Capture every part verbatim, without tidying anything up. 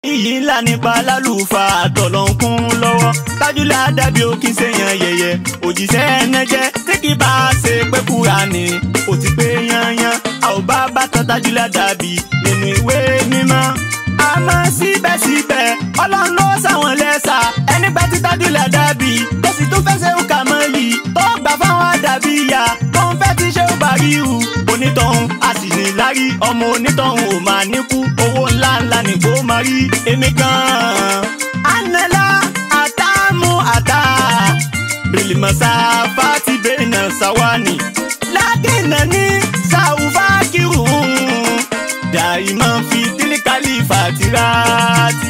iyì ńlá nípa lálùfà àtọ̀lọ́nkún lọ́wọ́ Tájúlá dàbí òkì sẹ́yìn yẹ̀yẹ́ òjíṣẹ́ ẹnẹ́jẹ́ tí kì bá ṣe pé Kùránì ó ti pé yanyan a ò bá bàtà Tájúlá dàbí nínú ìwé mímọ́ àmọ́ síbẹ̀síbẹ̀ Ọlọ́run ló ṣàwọn lẹ́sà ẹni gbà tí Tájúlá dàbí tó sì tún fẹ́ ṣe ń kà mọ́ yìí tó gbà fáwọn àdàbí ìyá tó ń fẹ́ ti ṣe ó bá rí hù onítọ̀hún a sì ní lárí ọmọ onítọ̀hún ò máa níkú owó ńláńlá ní kó máa rí èmi kan. anala atamu ata bilimasa fati bena sawani lakinani saufakirun daiman fi tilikali fatirati.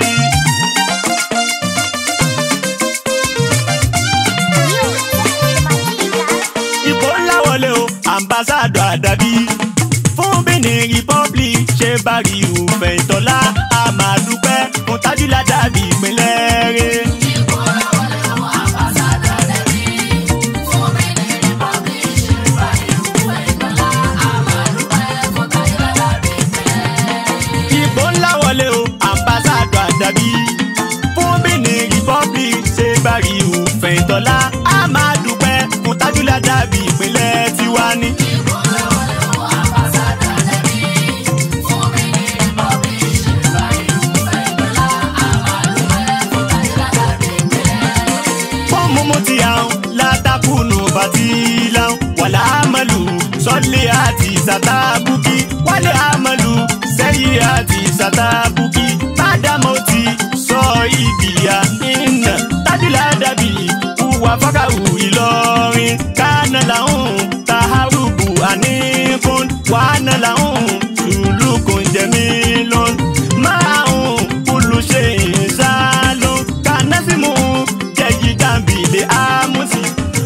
ipò ńlá wọlé o ambassadọ àdàbí fún Benin Republic ṣe bari òfin ìtọ́lá a máa dúpẹ́ fún Tájúlá dàbí ìpínlẹ̀ rẹ̀. ipò ńlá wọlé o ambassadọ àdàbí fún Benin Republic ṣe bari òfin ìtọ́lá a máa dúpẹ́ fún Tájúlá dàbí ìpínlẹ̀ rẹ̀. ipò ńlá wọlé o ambassadọ àdàbí fún Benin Republic ṣe bari òfin ìtọ́lá a máa dúpẹ́ fún Tájúlá dàbí ìpínlẹ̀ tiwa ní. batilan wala amalu sọlẹ àti satabuki wale amalu sẹyìn àti satabuki madamoti sọ ibiya iná Tájúlá dàbí wà fakaru Ìlọrin kánà làwọn taharubu àníkún wàhánà làwọn sùlùkùn jẹmílọn máàrún olùṣe ìṣàlọ kánásìmù jẹjì dàbílẹ àmúsì.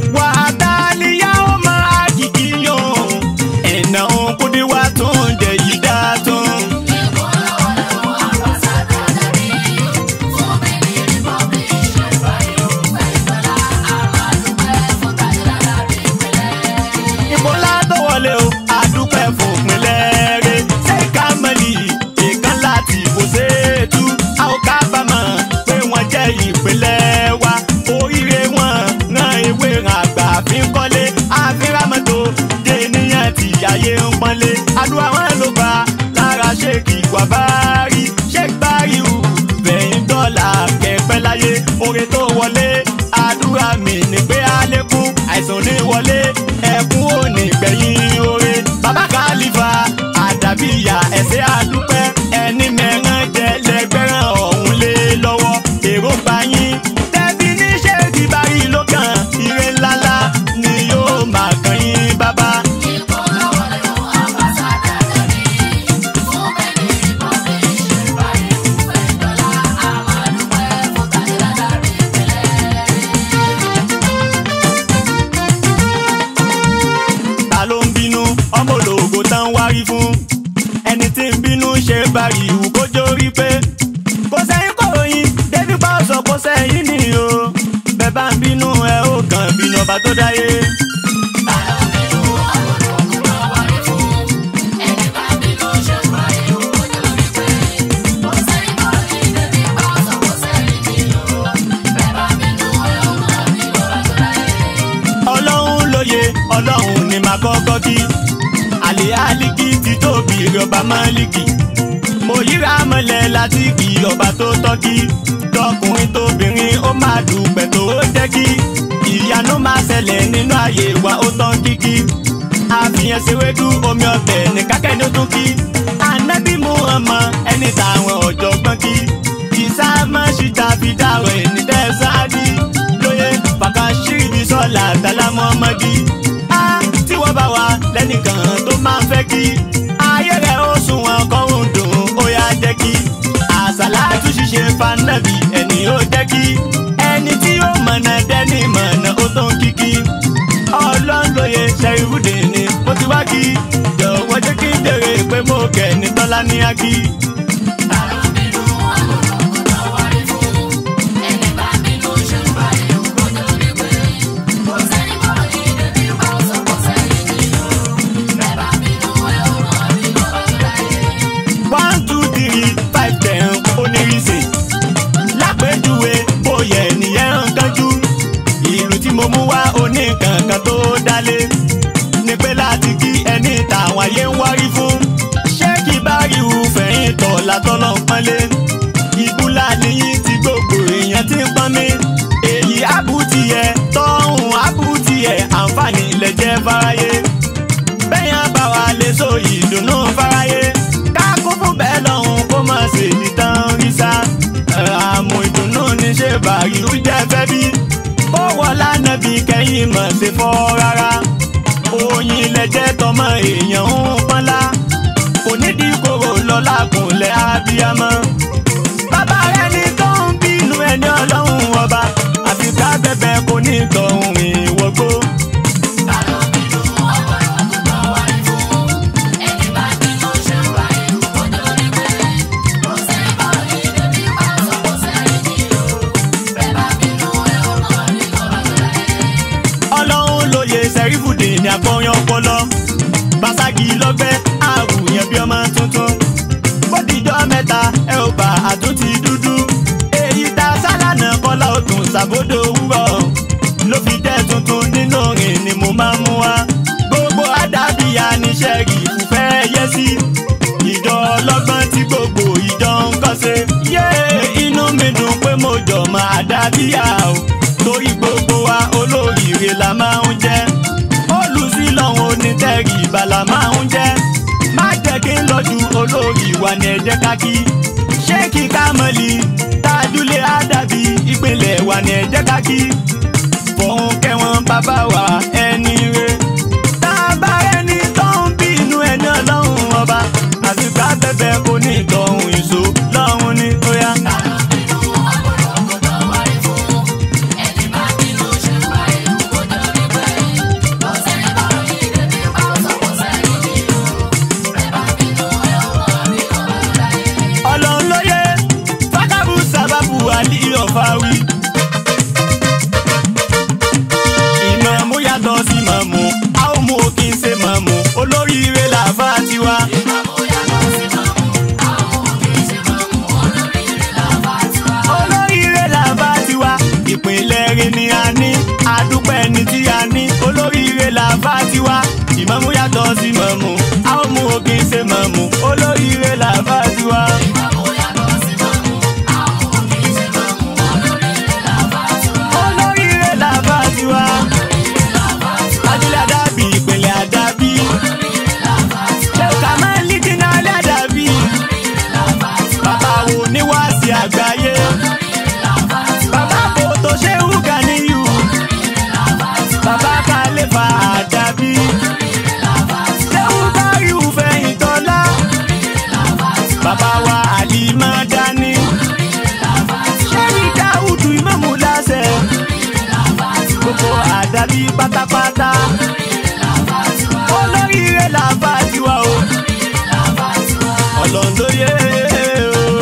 ìpínlẹ̀ wa oríire wọn ràn ewé ràn àgbà fi ń kọ́lé àfírámọ́tò dé níyàn tí ayé ń pọ́nlé àdúrà wọn ló bá lára ṣéèkì Wàbárí Sheikh Bariu fẹ̀yìn dọ́là kẹpẹ́ láyé oore tó wọlé àdúrà mi ní pé àlékún àìsàn ní wọlé ẹkún ò ní gbẹ̀yìn oore bàbá Khalifa àdàbí ìyá ẹ̀sẹ̀ àdúpẹ́ ẹni mẹ́rán jẹ́ lẹ́gbẹ̀rán ọ̀hún lé lọ́wọ́ èrò bá yín tẹ́bí ní ṣéèkì Bari ló kàn ire ńláńlá ni yóò máa kàn yín bàbá. ipò ńlá wọlé o ambassadọ àdàbí fún Benin Republic ṣe bari òfin ìtọ́lá a máa dúpẹ́ fún Tájúlá dàbí ìpínlẹ̀ rẹ̀. ta ló ń bínú ọmọ ológo tán wárí fún ẹni tí ń bínú ṣe Bari ìwù kójó rí pé kò sẹ́yìn kòròyìn débi pa ọ̀sọ̀ kò sẹ́yìn ni o bẹ́ẹ̀ bá ń bínú ẹ ó kàn bínú ọba tó dáyé. ta ló ń bínú ọmọ ológo tán wárí fún ẹni bá bínú ṣe Bari ìwù kójó rí pé kò sẹ́yìn kòròyìn débi pa ọ̀sọ̀ kò sẹ́yìn ni o bẹ́ẹ̀ bá bínú ẹ ó kàn bínú ọba tó dáyé. Ọlọ́run lóye Ọlọ́run ni màá kọ́kọ́ kí àlè àlìkí ti tóbi rọba Málíkì mo yíra mọ́lẹ̀ láti kí ọba tó tọ́kí tọkùnrin tóbìnrin ó máa dùpẹ̀ tó jẹ́ kí ìyanu máa ṣẹlẹ̀ nínú ayé wa ó tán kíkí àfihàn ṣèwédú omi ọbẹ̀ ní kákẹ́ni ó tún kí Ànábì Muhammad ẹni táwọn ọ̀jọ̀gbọ́n kí ìsámọ́ ṣìta fi dáwọ̀ ẹni tẹ́sán-ádì lóye fàkàṣírí bí sọ́là dálámọ́ mọ́gí á tí wọ́n bá wà lẹ́nìkan tó máa ń fẹ́ kí ayé rẹ̀ ó sunwọ̀n kọ́hún dùn ó yá jẹ́ kí àsàlátù ṣíṣe fanabi ẹni ó jẹ́ kí ẹni tí ó mọ̀nà dẹ́ni mọ̀nà ó tó ń kíkí ọlọ́nlóye ṣẹ́yìnrúdè ni mo ti wá kí jọ̀wọ́ jẹ́ kí n jèrè pé mo kẹ́ ní tọ́lá ní ákí. ta ló ń bínú ọmọ ológo tán wárí fún ẹni bá bínú ṣe Bari ìwù kójó rí pé kò sẹ́yìn kòròyìn débi pa ọ̀sọ̀ kò sẹ́yìn ni o bẹ́ẹ̀ bá bínú ẹ ó kàn bínú ọba tó dáyé. one two three five ten onírí lé ìbúlá níyìn tí gbogbo èèyàn ti ń pọ́n mi èyí àbútìyẹ tọ́hún àbútìyẹ àǹfààní ilẹ̀ jẹ́ fáráyé bẹ́yàn bá wa lè so ìdùnnú fáráyé ká kún fún bẹ́ẹ̀ lọ́hún kó má ṣe ìtàn rí sá àmú ìdùnnú ní ṣe bàrí ó jẹ́ fẹ́ bí ó wọlá nàbí kẹ́yìn mọ̀ ṣe fọ́ rárá oyin ilẹ̀ jẹ́ tọmọ èèyàn ń pọ́nlá kò nídìí kòrò lọ́la kùnlẹ̀ abiyamọ bàbá rẹ ní tó ń bínú ẹni ọlọ́run ọba àfi ká bẹ̀bẹ̀ kò ní tọ̀hún ìwọ́gbó. Sẹ́rífùdì ní àgbọ̀yàn ọpọlọ Basagi lọ́gbẹ́ àrùyàn bí ọmọ tuntun bódìjọ́ mẹ́ta ẹ ò bá àtúntì dúdú èyí ta sálànà kọ́lá òtún ṣàbódò òwúrọ̀ ló fi jẹ́ tuntun nínú orin ni mo máa mú wá gbogbo àdàbíyá níṣẹ́ rí ìfúfẹ́ yẹ sí ìjọ ọlọ́gbọ́n tí gbogbo ìjọ ń kọ́ ṣe yé inú mi dùn pé mo jọ máa dàbíyá o torí gbogbo wa olóríire la máa ń jẹ́ olùsílọ́hún onítẹ̀rí ìbàlá máa ń jẹ́ má jẹ́ kí n lọ́jú olórí wa ní ẹ̀jẹ̀ kákí ṣé kí kámọ́lì tájúlé àdàbí ìpínlẹ̀ wa ní ẹ̀jẹ̀ kákí fọ̀hún kẹwọn bàbá wa ẹni re tábà ẹni tó ń bínú ẹni ọlọ́run ọba àti ká bẹ̀bẹ̀ kò ní ìtọ̀hún ìṣó lọ́hún ní ó yá. Fáwí. Ìmọ̀mú yàtọ̀ sí mọ̀mú, a ó mú kí n ṣe mọ̀mú, olóríire làbá tiwa. Ìmọ̀mú yàtọ̀ sí mọ̀mú, a ó mú kí n ṣe mọ̀mú, olóríire làbá tiwa. Olóríire làbá tiwa, ìpínlẹ̀ rẹ̀ ni a ní, àdúpẹ́ ni tí a ní, olóríire làbá tiwa. Ìmọ̀mú yàtọ̀ sí mọ̀mú, a ó mú kí n ṣe mọ̀mú, olóríire làbá tiwa. Àgbáyé bàbá Fòtò Ṣéhù Gàníyù bàbá Kàlẹ́fà Àdàbí Ṣéhù Báríù Fẹ̀yìntọ́lá bàbá wa Àlìmọ́dání Ṣéhì Dáúdù Ìmámù Láṣẹ gbogbo Àdàbí pátápátá.